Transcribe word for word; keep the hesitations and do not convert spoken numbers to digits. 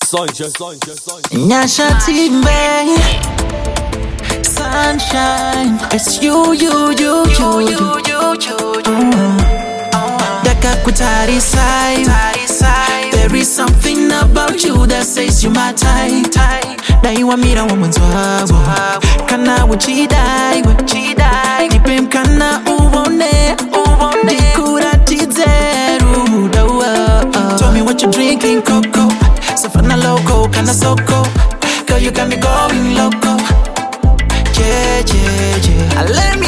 Nyasha Timbe, sunshine. It's you, you, you, you, you, you, you. Daka kutari side. There is something about you that says you my type. Na iwa mira wa mwanzo wabo. Kana uchidai, uchidai. Nipem kana uwone, uwone. Dikura tizeru dawa. Tell me what you drinking, cocoa. Savannah loco, kinda soko. Girl, you got me going loco. Yeah, yeah, yeah. Let me